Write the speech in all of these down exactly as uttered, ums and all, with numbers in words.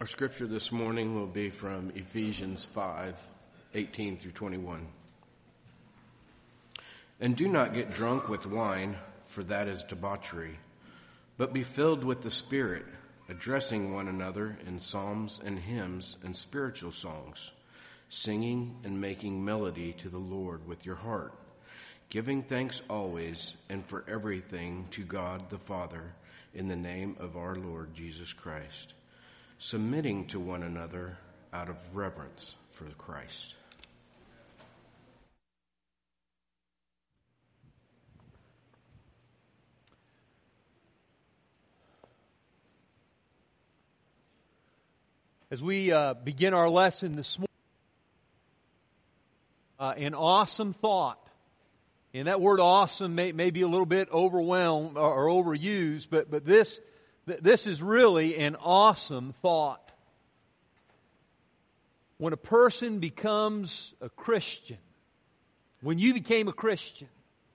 Our scripture this morning will be from Ephesians five, eighteen through twenty-one. And do not get drunk with wine, for that is debauchery, but be filled with the Spirit, addressing one another in psalms and hymns and spiritual songs, singing and making melody to the Lord with your heart, giving thanks always and for everything to God the Father in the name of our Lord Jesus Christ, submitting to one another out of reverence for Christ. As we uh, begin our lesson this morning, uh, an awesome thought. And that word awesome may, may be a little bit overwhelmed or, or overused, but, but this, this is really an awesome thought. When a person becomes a Christian, when you became a Christian,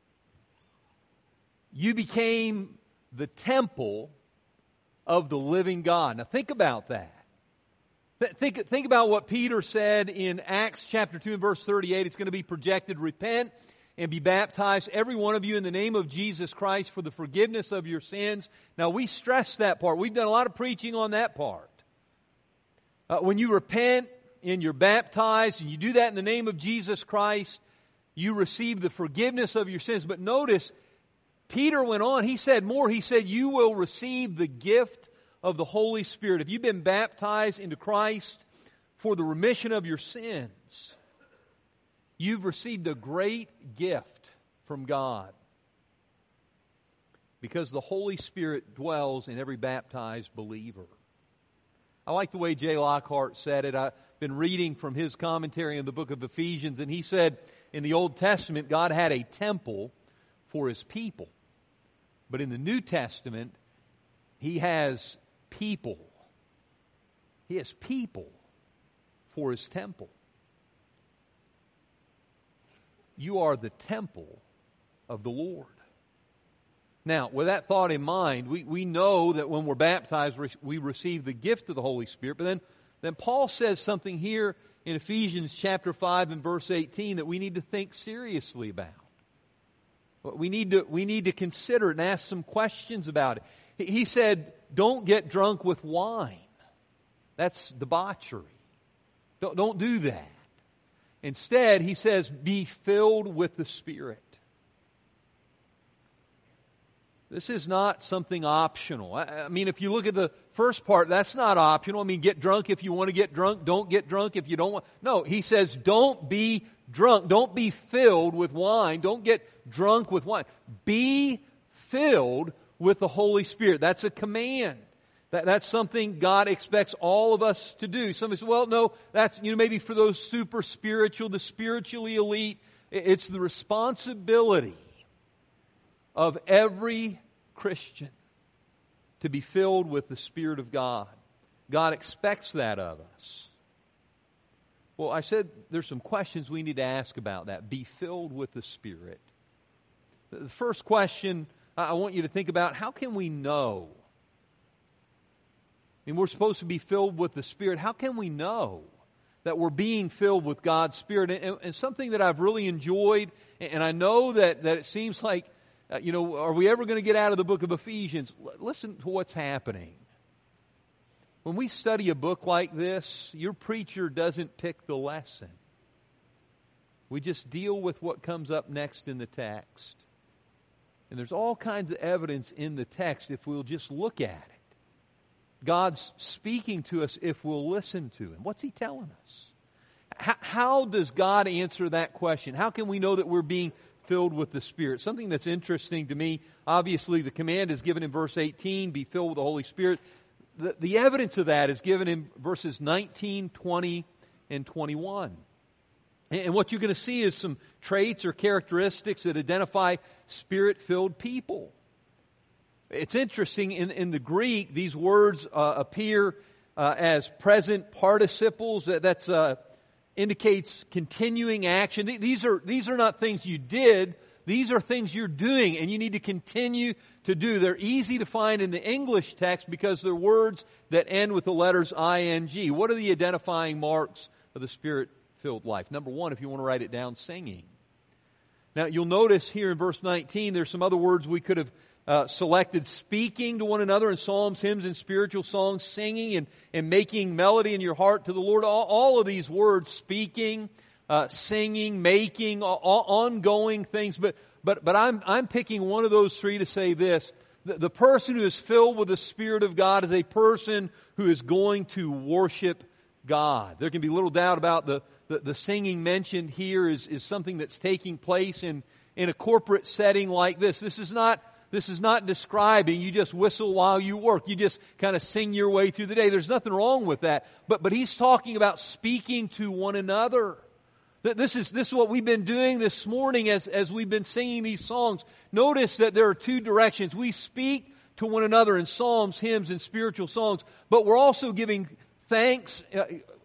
you became the temple of the living God. Now think about that. Think, think about what Peter said in Acts chapter two and verse thirty-eight. It's going to be projected, repent and be baptized, every one of you, in the name of Jesus Christ for the forgiveness of your sins. Now we stress that part. We've done a lot of preaching on that part. Uh, when you repent and you're baptized and you do that in the name of Jesus Christ, you receive the forgiveness of your sins. But notice, Peter went on, he said more. He said, you will receive the gift of the Holy Spirit. If you've been baptized into Christ for the remission of your sins, you've received a great gift from God, because the Holy Spirit dwells in every baptized believer. I like the way J. Lockhart said it. I've been reading from his commentary in the book of Ephesians, and he said in the Old Testament, God had a temple for His people. But in the New Testament, He has people. He has people for His temple. You are the temple of the Lord. Now, with that thought in mind, we, we know that when we're baptized, we receive the gift of the Holy Spirit. But then, then Paul says something here in Ephesians chapter five and verse eighteen that we need to think seriously about. We need to, we need to consider it and ask some questions about it. He said, don't get drunk with wine. That's debauchery. Don't, don't do that. Instead, he says, be filled with the Spirit. This is not something optional. I, I mean, if you look at the first part, that's not optional. I mean, get drunk if you want to get drunk. Don't get drunk if you don't want. No, he says, don't be drunk. Don't be filled with wine. Don't get drunk with wine. Be filled with the Holy Spirit. That's a command. That, that's something God expects all of us to do. Somebody says, well, no, that's, you know, maybe for those super spiritual, the spiritually elite. It's the responsibility of every Christian to be filled with the Spirit of God. God expects that of us. Well, I said there's some questions we need to ask about that. Be filled with the Spirit. The first question I want you to think about, how can we know? I mean, we're supposed to be filled with the Spirit. How can we know that we're being filled with God's Spirit? And, and something that I've really enjoyed, and I know that, that it seems like, uh, you know, are we ever going to get out of the book of Ephesians? L- listen to what's happening. When we study a book like this, your preacher doesn't pick the lesson. We just deal with what comes up next in the text. And there's all kinds of evidence in the text if we'll just look at it. God's speaking to us if we'll listen to Him. What's He telling us? How, how does God answer that question? How can we know that we're being filled with the Spirit? Something that's interesting to me, obviously the command is given in verse eighteen, be filled with the Holy Spirit. The, the evidence of that is given in verses nineteen, twenty, and twenty-one. And what you're going to see is some traits or characteristics that identify Spirit-filled people. It's interesting, in, in the Greek, these words uh, appear uh, as present participles. That's uh, indicates continuing action. These are, these are not things you did. these are things you're doing and you need to continue to do. They're easy to find in the English text because they're words that end with the letters I N G. What are the identifying marks of the Spirit-filled life? Number one, if you want to write it down, singing. Now, you'll notice here in verse nineteen, there's some other words we could have uh, selected. Speaking to one another in psalms, hymns, and spiritual songs, singing and, and making melody in your heart to the Lord. All, all of these words, speaking, uh, singing, making, all, all ongoing things. But but but I'm I'm picking one of those three to say this. The, the person who is filled with the Spirit of God is a person who is going to worship God. There can be little doubt about the The, the singing mentioned here is, is something that's taking place in, in a corporate setting like this. This is not, this is not describing you just whistle while you work. You just kind of sing your way through the day. There's nothing wrong with that. But, but he's talking about speaking to one another. This is, this is what we've been doing this morning as, as we've been singing these songs. Notice that there are two directions. We speak to one another in psalms, hymns, and spiritual songs, but we're also giving thanks. Uh,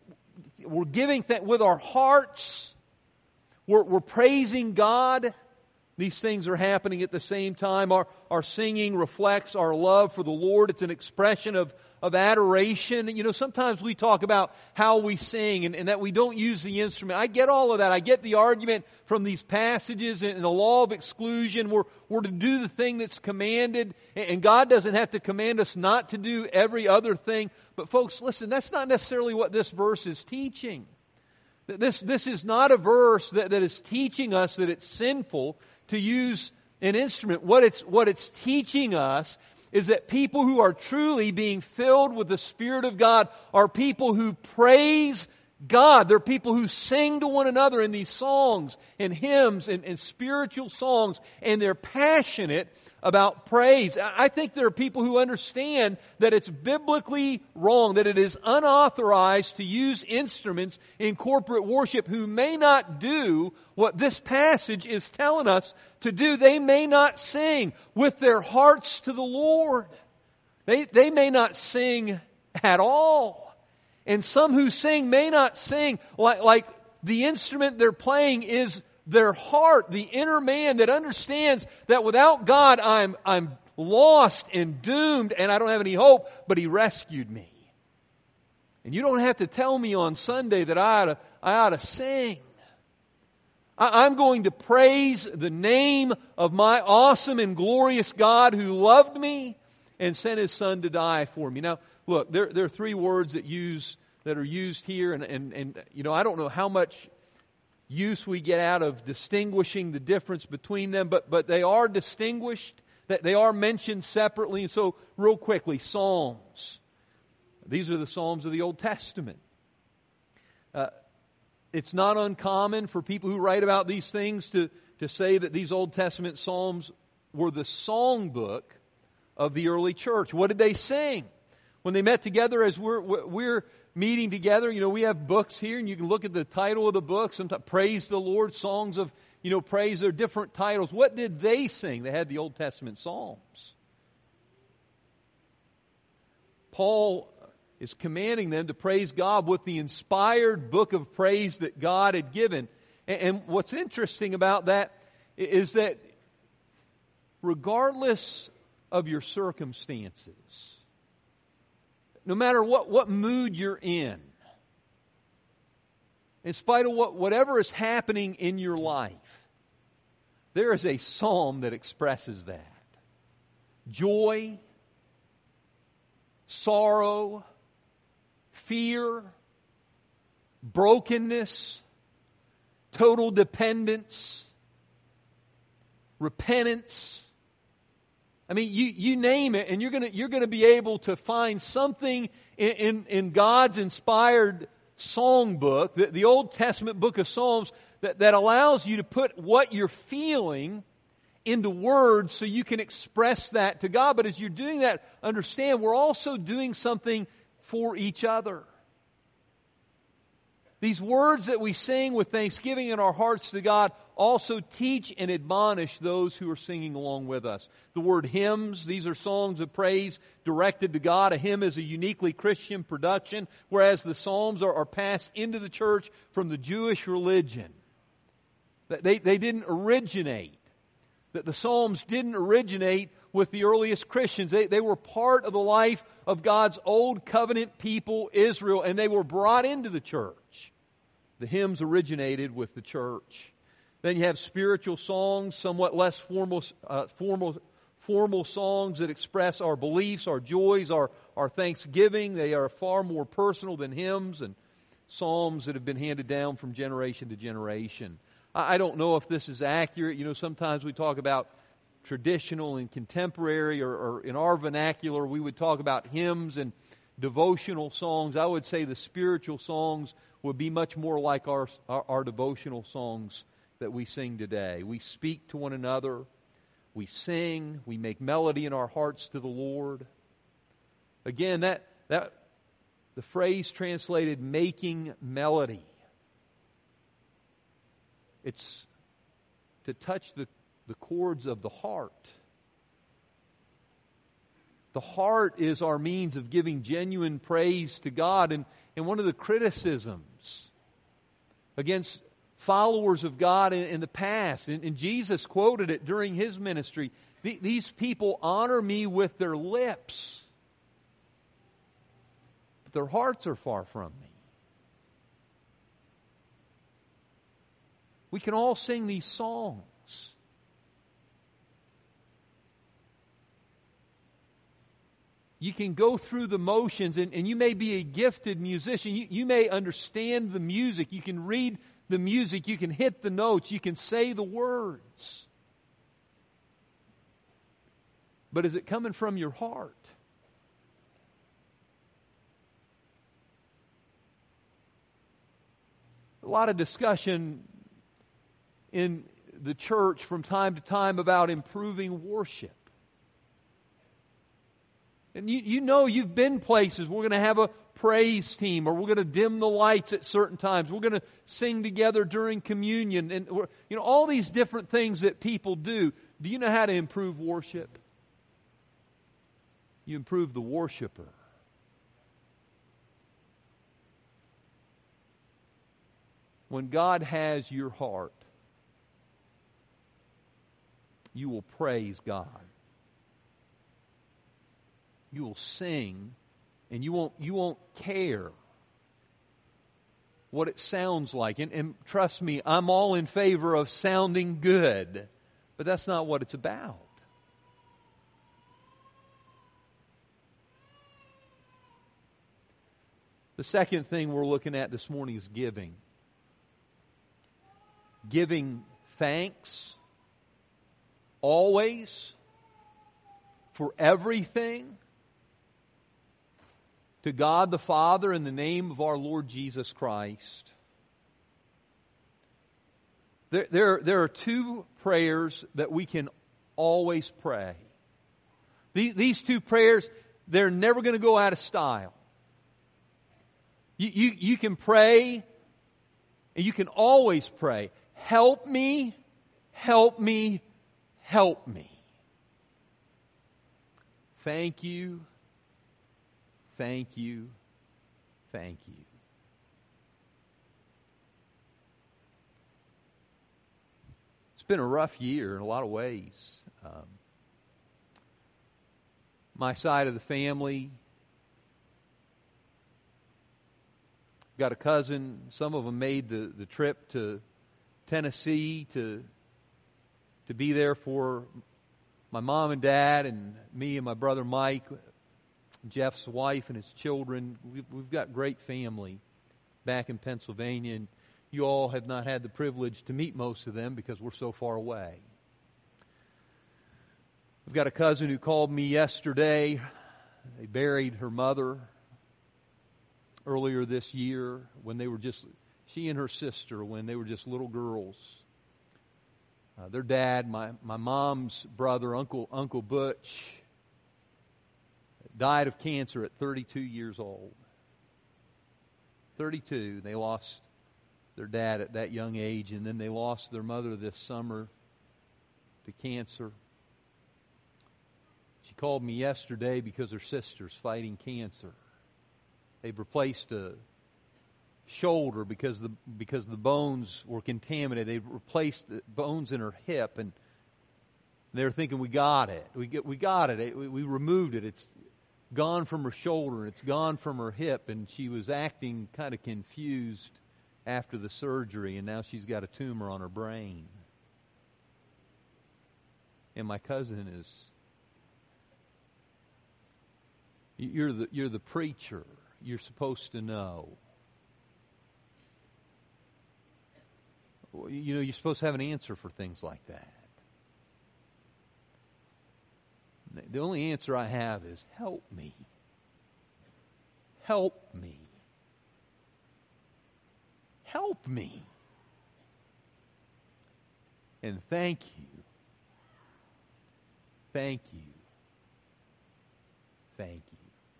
We're giving th- with our hearts. We're, we're praising God. These things are happening at the same time. Our, our singing reflects our love for the Lord. It's an expression of, of adoration. You know, sometimes we talk about how we sing and, and that we don't use the instrument. I get all of that. I get the argument from these passages and, and the law of exclusion. We're, we're to do the thing that's commanded, and, and God doesn't have to command us not to do every other thing. But folks, listen, that's not necessarily what this verse is teaching. This, this is not a verse that, that is teaching us that it's sinful to use an instrument. What it's, what it's teaching us is that people who are truly being filled with the Spirit of God are people who praise God. They're people who sing to one another in these songs and hymns and, and spiritual songs, and they're passionate about praise. I think there are people who understand that it's biblically wrong, that it is unauthorized to use instruments in corporate worship, who may not do what this passage is telling us to do. They may not sing with their hearts to the Lord. They, they may not sing at all. And some who sing may not sing like, like the instrument they're playing is their heart, the inner man that understands that without God I'm, I'm lost and doomed and I don't have any hope, but He rescued me. And you don't have to tell me on Sunday that I ought to, I ought to sing. I, I'm going to praise the name of my awesome and glorious God who loved me and sent His Son to die for me. Now, look, there, there are three words that use that are used here, and, and, and you know, I don't know how much use we get out of distinguishing the difference between them, but but they are distinguished, that they are mentioned separately. And so, real quickly, Psalms. These are the Psalms of the Old Testament. Uh, it's not uncommon for people who write about these things to, to say that these Old Testament Psalms were the songbook of the early church. What did they sing? When they met together, as we're we're meeting together, you know, we have books here, and you can look at the title of the book. Sometimes Praise the Lord, songs of, you know, praise. They're different titles. What did they sing? They had the Old Testament Psalms. Paul is commanding them to praise God with the inspired book of praise that God had given. And, and what's interesting about that is that regardless of your circumstances, no matter what, what mood you're in, in spite of what, whatever is happening in your life, there is a psalm that expresses that. Joy, sorrow, fear, brokenness, total dependence, repentance. I mean, you, you name it, and you're gonna you're gonna be able to find something in, in, in God's inspired songbook, the, the Old Testament book of Psalms, that, that allows you to put what you're feeling into words so you can express that to God. But as you're doing that, understand we're also doing something for each other. These words that we sing with thanksgiving in our hearts to God also teach and admonish those who are singing along with us. The word hymns, these are songs of praise directed to God. A hymn is a uniquely Christian production, whereas the Psalms are, are passed into the church from the Jewish religion. They, they didn't originate that the Psalms didn't originate with the earliest Christians. They, they were part of the life of God's old covenant people, Israel, and they were brought into the church. The hymns originated with the church. Then you have spiritual songs, somewhat less formal, uh, formal, formal songs that express our beliefs, our joys, our, our thanksgiving. They are far more personal than hymns and psalms that have been handed down from generation to generation. I, I don't know if this is accurate. You know, sometimes we talk about traditional and contemporary, or, or in our vernacular, we would talk about hymns and devotional songs. I would say the spiritual songs would be much more like our, our, our devotional songs that we sing today. We speak to one another, we sing, we make melody in our hearts to the Lord. Again, that that the phrase translated making melody. It's to touch the, the chords of the heart. The heart is our means of giving genuine praise to God. And, and one of the criticisms against followers of God in, in the past, and, and Jesus quoted it during His ministry, the, these people honor me with their lips, but their hearts are far from me. We can all sing these songs. You can go through the motions, and, and you may be a gifted musician. You, you may understand the music. You can read the music. You can hit the notes. You can say the words. But is it coming from your heart? A lot of discussion in the church from time to time about improving worship. And you, you know you've been places. We're going to have a praise team, or we're going to dim the lights at certain times. We're going to sing together during communion. And we're, you know, all these different things that people do. Do you know how to improve worship? You improve the worshiper. When God has your heart, you will praise God. You will sing, and you won't you won't care what it sounds like. And, and trust me, I'm all in favor of sounding good, but that's not what it's about. The second thing we're looking at this morning is giving. Giving thanks always for everything to God the Father in the name of our Lord Jesus Christ. There, there, there are two prayers that we can always pray. These, these two prayers, they're never going to go out of style. You, you, you can pray, and you can always pray, help me, help me, help me. Thank you. Thank you. Thank you. It's been a rough year in a lot of ways. Um, my side of the family, got a cousin. Some of them made the, the trip to Tennessee to to be there for my mom and dad, and me and my brother Mike, Jeff's wife and his children. We've, we've got great family back in Pennsylvania, and you all have not had the privilege to meet most of them because we're so far away. I've got a cousin who called me yesterday. They buried her mother earlier this year when they were just, she and her sister, when they were just little girls. Uh, their dad, my, my mom's brother, Uncle Uncle Butch, died of cancer at thirty-two years old. thirty-two. They lost their dad at that young age, and then they lost their mother this summer to cancer. She called me yesterday because her sister's fighting cancer. They've replaced a shoulder because the because the bones were contaminated. They replaced the bones in her hip, and They're thinking, we got it. We get, we got it. it we, we removed it. It's gone from her shoulder. It's gone from her hip. And she was acting kind of confused after the surgery. And now she's got a tumor on her brain. And my cousin is, you're the, you're the preacher. You're supposed to know. You know, you're supposed to have an answer for things like that. The only answer I have is, help me. Help me. Help me. And thank you. Thank you. Thank you.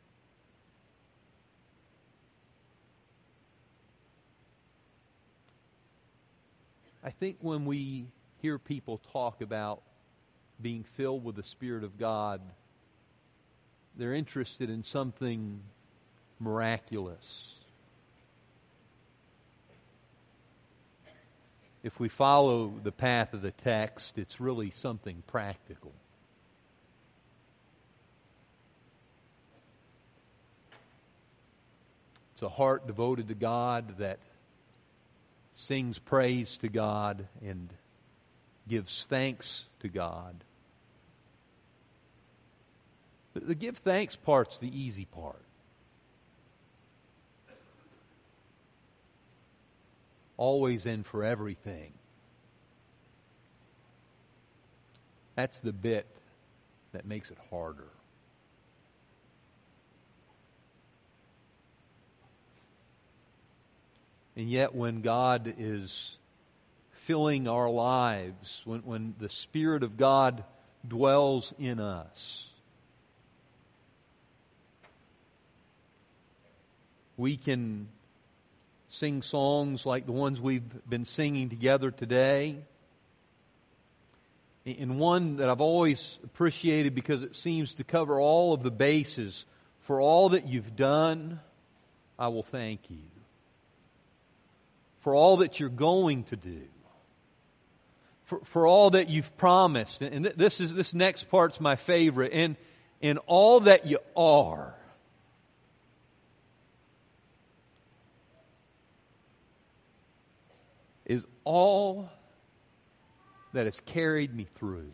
I think when we hear people talk about being filled with the Spirit of God, they're interested in something miraculous. If we follow the path of the text, it's really something practical. It's a heart devoted to God that sings praise to God and gives thanks to God. The, the give thanks part's the easy part. Always and for everything. That's the bit that makes it harder. And yet when God is filling our lives, when, when the Spirit of God dwells in us, we can sing songs like the ones we've been singing together today. And one that I've always appreciated because it seems to cover all of the bases. For all that you've done, I will thank you. For all that you're going to do. For, for all that you've promised. And this is this next part's my favorite. And, and all that you are. Is all that has carried me through.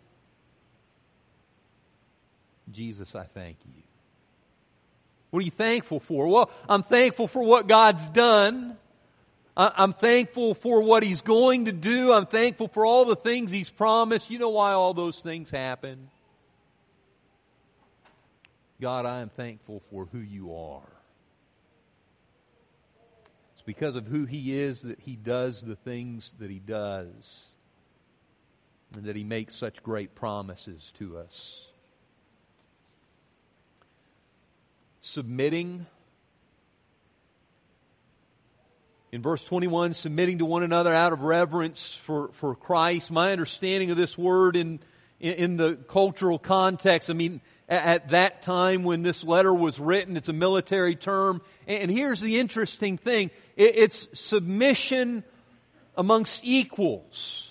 Jesus, I thank you. What are you thankful for? Well, I'm thankful for what God's done. I'm thankful for what He's going to do. I'm thankful for all the things He's promised. You know why all those things happen? God, I am thankful for who you are. It's because of who He is that He does the things that He does. And that He makes such great promises to us. Submitting. In verse twenty-one, submitting to one another out of reverence for, for Christ. My understanding of this word in, in, in the cultural context, I mean, at, at that time when this letter was written, it's a military term. And, and here's the interesting thing. It, it's submission amongst equals.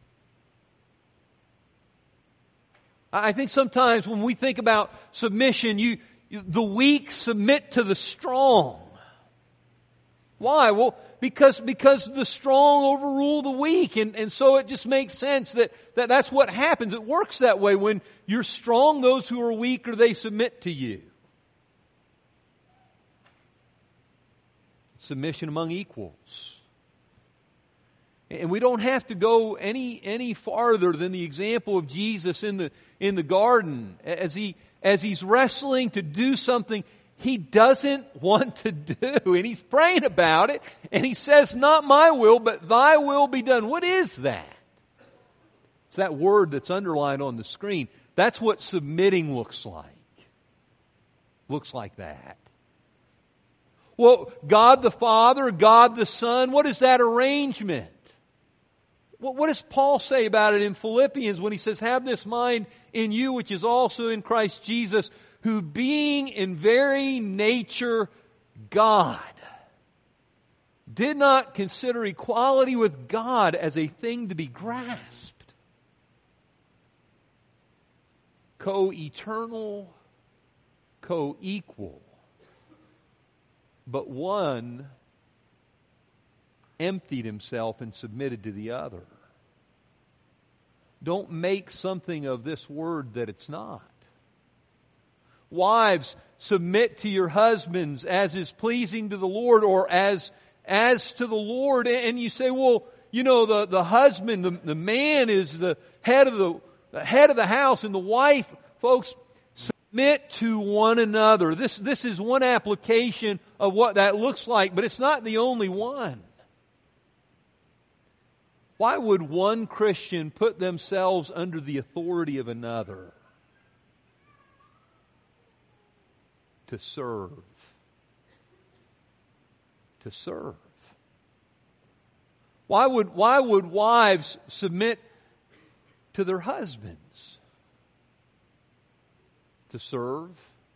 I think sometimes when we think about submission, you, you the weak submit to the strong. Why? Well, because, because the strong overrule the weak. And, and so it just makes sense that, that that's what happens. It works that way. When you're strong, those who are weaker, they submit to you. Submission among equals. And we don't have to go any, any farther than the example of Jesus in the, in the garden. As he, as he's wrestling to do something He doesn't want to do. And He's praying about it. And He says, not my will, but thy will be done. What is that? It's that word that's underlined on the screen. That's what submitting looks like. Looks like that. Well, God the Father, God the Son, what is that arrangement? What does Paul say about it in Philippians when he says, have this mind in you which is also in Christ Jesus, who being in very nature God, did not consider equality with God as a thing to be grasped. co-eternal, co-equal. But one emptied himself and submitted to the other. Don't make something of this word that it's not. Wives, submit to your husbands as is pleasing to the Lord, or as as to the Lord. And you say, well, you know, the, the husband, the, the man is the head of the, the head of the house, and the wife, folks, submit to one another. This this is one application of what that looks like, but it's not the only one. Why would one Christian put themselves under the authority of another? To serve. To serve. Why would, why would wives submit to their husbands? To serve.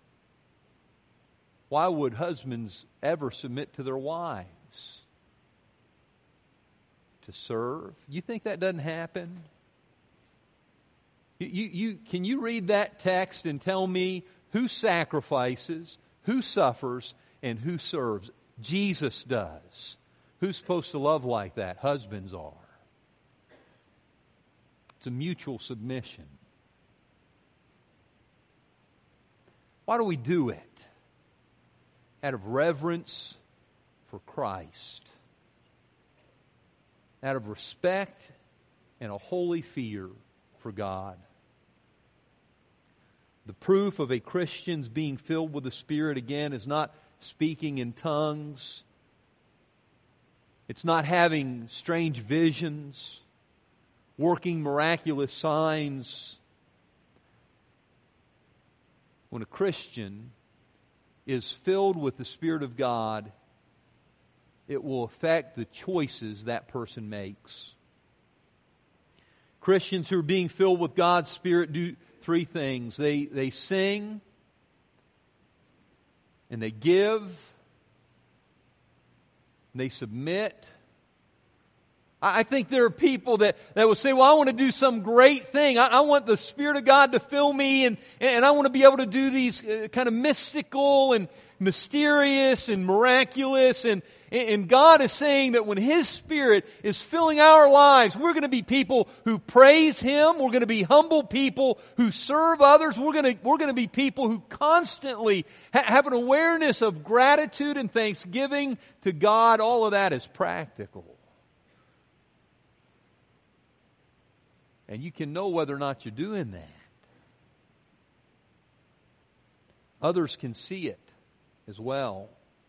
Why would husbands ever submit to their wives? To serve. You think that doesn't happen? You, you, you, can you read that text and tell me who sacrifices, who suffers, and who serves? Jesus does. Who's supposed to love like that? Husbands are. It's a mutual submission. Why do we do it? Out of reverence for Christ. Out of respect and a holy fear for God. The proof of a Christian's being filled with the Spirit, again, is not speaking in tongues. It's not having strange visions, working miraculous signs. When a Christian is filled with the Spirit of God, it will affect the choices that person makes. Christians who are being filled with God's Spirit do three things. They, they sing, and they give, and they submit. I think there are people that, that will say, well, I want to do some great thing. I, I want the Spirit of God to fill me, and, and I want to be able to do these uh, kind of mystical and mysterious and miraculous. And, and God is saying that when His Spirit is filling our lives, we're going to be people who praise Him. We're going to be humble people who serve others. We're going to, we're going to be people who constantly ha- have an awareness of gratitude and thanksgiving to God. All of that is practical. And you can know whether or not you're doing that. Others can see it as well.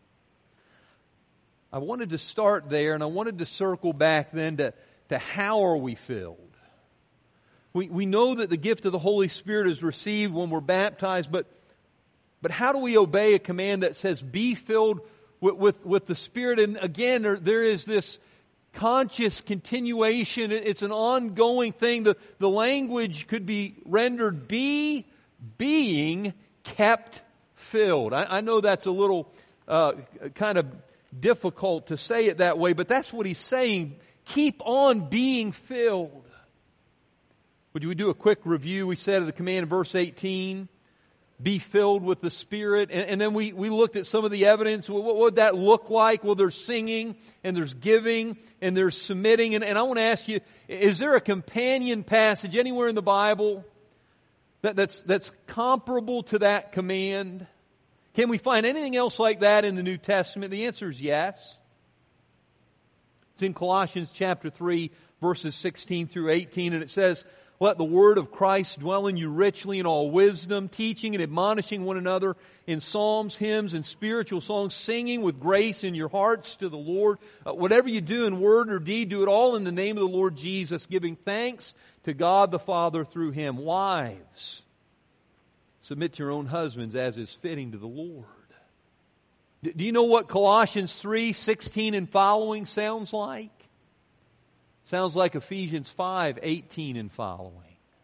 I wanted to start there, and I wanted to circle back then to, to how are we filled? We, we know that the gift of the Holy Spirit is received when we're baptized, but, but how do we obey a command that says be filled with, with, with the Spirit? And again, there, there is this conscious continuation. It's an ongoing thing. The, the language could be rendered be being kept filled. I, I know that's a little uh, kind of difficult to say it that way, but that's what he's saying. Keep on being filled. Would we do a quick review? We said of the command in verse eighteen, be filled with the Spirit. And, and then we, we looked at some of the evidence. What, what would that look like? Well, there's singing, and there's giving, and there's submitting. And, and I want to ask you, is there a companion passage anywhere in the Bible that, that's, that's comparable to that command? Can we find anything else like that in the New Testament? The answer is yes. It's in Colossians chapter three, verses sixteen through eighteen, and it says, let the word of Christ dwell in you richly in all wisdom, teaching and admonishing one another in psalms, hymns, and spiritual songs, singing with grace in your hearts to the Lord. Uh, whatever you do in word or deed, do it all in the name of the Lord Jesus, giving thanks to God the Father through Him. Wives, submit to your own husbands as is fitting to the Lord. Do you know what Colossians three, sixteen and following sounds like? Sounds like Ephesians five, eighteen and following.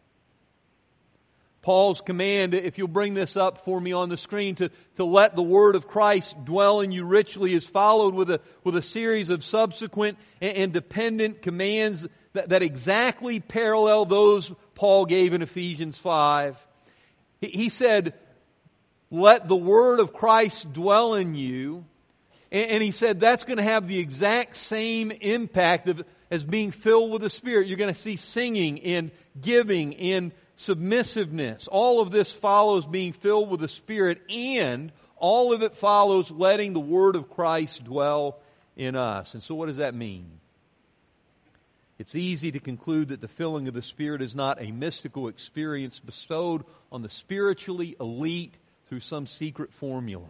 Paul's command, if you'll bring this up for me on the screen, to, to let the word of Christ dwell in you richly is followed with a, with a series of subsequent and, and dependent commands that, that exactly parallel those Paul gave in Ephesians five. He, he said, let the word of Christ dwell in you. And, and he said that's going to have the exact same impact of, as being filled with the Spirit. You're going to see singing and giving and submissiveness. All of this follows being filled with the Spirit, and all of it follows letting the word of Christ dwell in us. And so what does that mean? It's easy to conclude that the filling of the Spirit is not a mystical experience bestowed on the spiritually elite through some secret formula.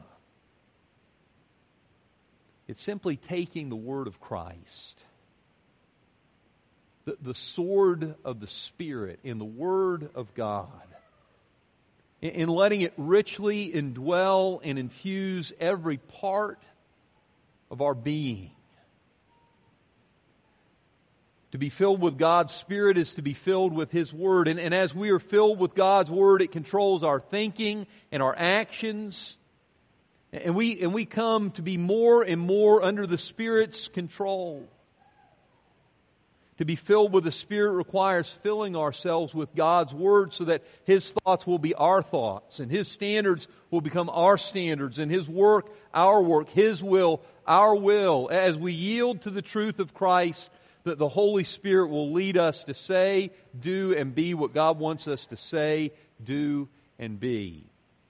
It's simply taking the word of Christ, the, the sword of the Spirit in the word of God, in, in letting it richly indwell and infuse every part of our being. To be filled with God's Spirit is to be filled with His Word. And, and as we are filled with God's Word, it controls our thinking and our actions. And we, and we come to be more and more under the Spirit's control. To be filled with the Spirit requires filling ourselves with God's Word so that His thoughts will be our thoughts, and His standards will become our standards, and His work, our work, His will, our will. As we yield to the truth of Christ, that the Holy Spirit will lead us to say, do, and be what God wants us to say, do, and be.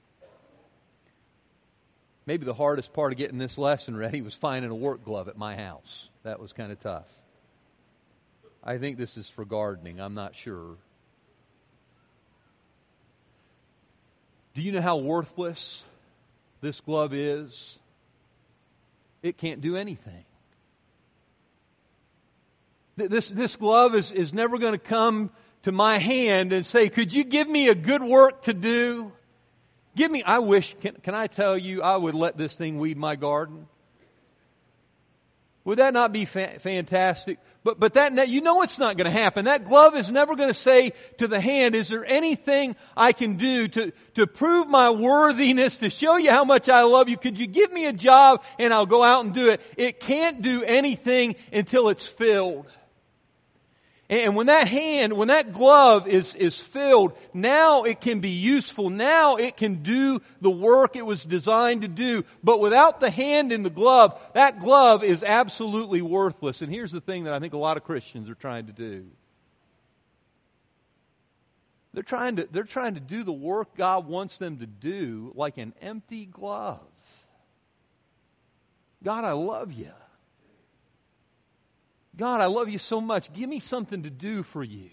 Maybe the hardest part of getting this lesson ready was finding a work glove at my house. That was kind of tough. I think this is for gardening. I'm not sure. Do you know how worthless this glove is? It can't do anything. This, this glove is, is never going to come to my hand and say, could you give me a good work to do? Give me, I wish, can, can I tell you, I would let this thing weed my garden? Would that not be fa- fantastic? But, but that, you know it's not going to happen. That glove is never going to say to the hand, is there anything I can do to, to prove my worthiness, to show you how much I love you? Could you give me a job and I'll go out and do it? It can't do anything until it's filled. And when that hand, when that glove is, is filled, now it can be useful. Now it can do the work it was designed to do. But without the hand in the glove, that glove is absolutely worthless. And here's the thing that I think a lot of Christians are trying to do. They're trying to, they're trying to do the work God wants them to do like an empty glove. God, I love you. God, I love you so much. Give me something to do for you.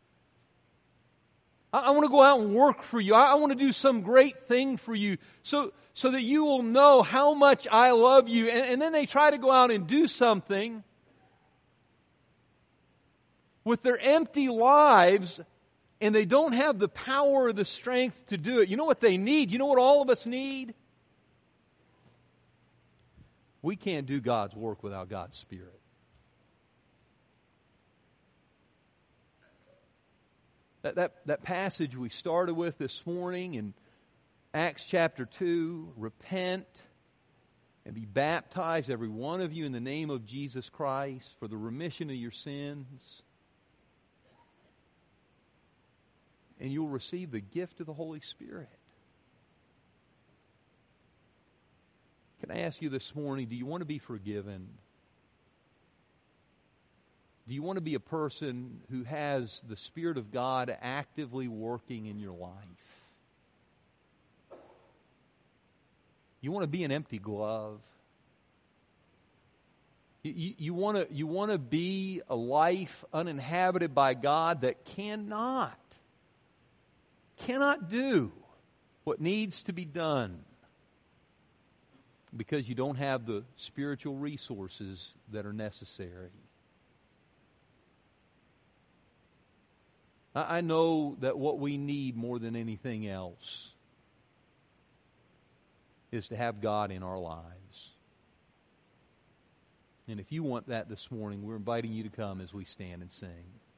I, I want to go out and work for you. I, I want to do some great thing for you so, so that you will know how much I love you. And, and then they try to go out and do something with their empty lives, and they don't have the power or the strength to do it. You know what they need? You know what all of us need? We can't do God's work without God's Spirit. That, that, that passage we started with this morning in Acts chapter two, repent and be baptized, every one of you, in the name of Jesus Christ for the remission of your sins. And you'll receive the gift of the Holy Spirit. Can I ask you this morning, do you want to be forgiven? Do you want to be a person who has the Spirit of God actively working in your life? You want to be an empty glove? You, you, you want to, you want to be a life uninhabited by God that cannot, cannot do what needs to be done because you don't have the spiritual resources that are necessary. I know that what we need more than anything else is to have God in our lives. And if you want that this morning, we're inviting you to come as we stand and sing.